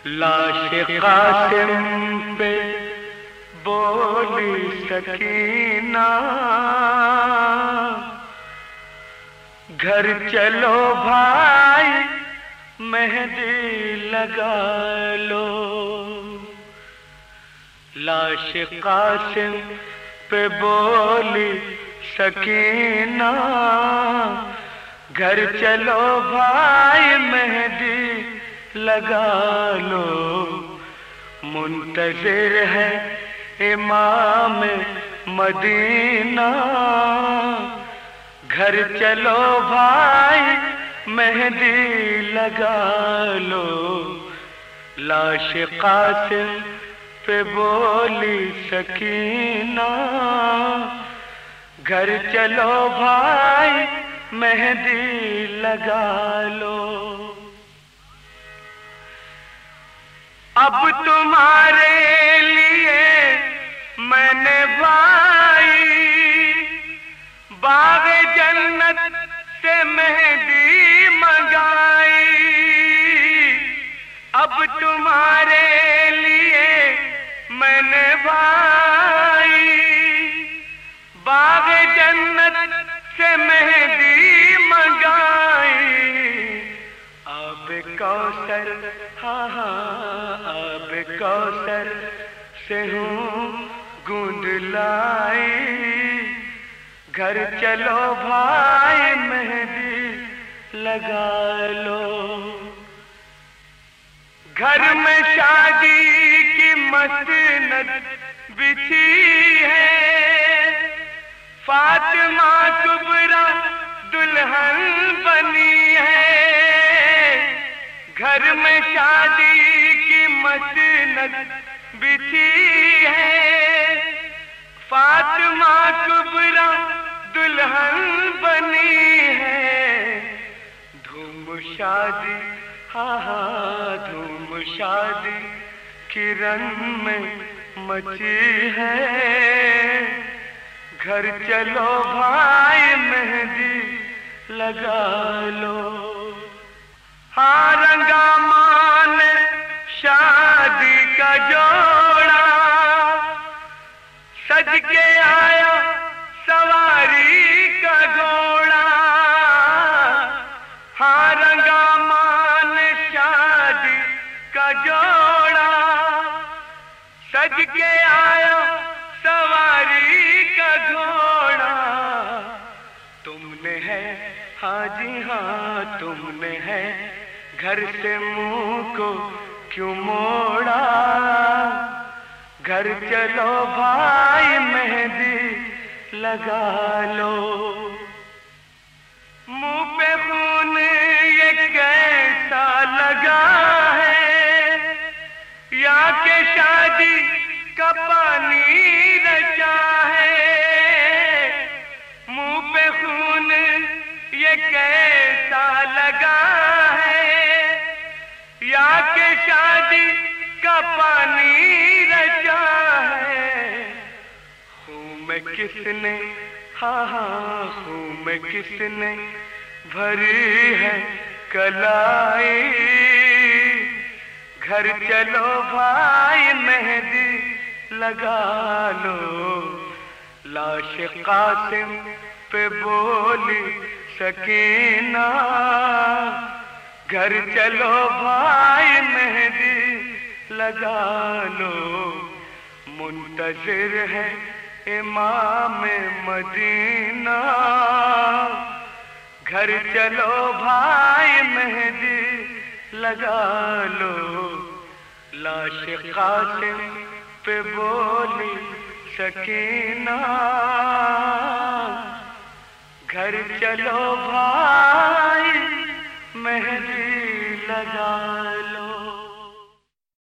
लाश कासिम पे बोली सकीना, घर चलो भाई मेहंदी लगा लो। लाश कासिम पे बोली सकीना, घर चलो भाई मेहंदी लगा लो। मुंतज़िर है इमाम मदीना, घर चलो भाई मेहंदी लगा लो। लाश कासिम पे बोली सकीना, घर चलो भाई मेहंदी लगा लो। अब तुम्हारे लिए मैंने भाई बाग़े जन्नत से मेहंदी मंगाई। अब तुम्हारे लिए मैंने भाई बाग़े जन्नत से मेहंदी मंगाई। आब कौसर, हाँ हाँ आब कौसर से हूँ गूंद लाई। घर चलो भाई मेहंदी लगा लो। घर में शादी की मसनद बिछी है, फातिमा कुबरा दुल्हन बनी है। घर में शादी की मसनद बिछी है, फातिमा कुबरा दुल्हन बनी है। धूम शादी, हाँ हाँ धूम शादी की रंग में मची है। घर चलो भाई मेहंदी लगा लो। हाँ रंगा मान शादी का जोड़ा, सज के आया सवारी का घोड़ा। हाँ रंगा मान शादी का जोड़ा, सज के आया सवारी का घोड़ा। तुमने है, हाँ जी हाँ तुमने है, घर से मुंह को क्यों मोड़ा। घर चलो भाई मेहंदी लगा लो। मुंह पे खून ये कैसा लगा है, या के शादी का पानी रचा है। मुंह पे खून ये कैसा लगा है, या के शादी का पानी रचा है। खून में किसने, हाँ हाँ खून में किसने भरी है कलाई। घर चलो भाई मेहंदी लगा लो। लाश कासिम पे बोली सकीना, घर चलो भाई मेहंदी लगा लो। मुंतज़िर है इमाम मदीना, घर चलो भाई मेहंदी लगा लो। लाश कासिम पे बोली सकीना, घर चलो भाई मेहंदी लगा लो।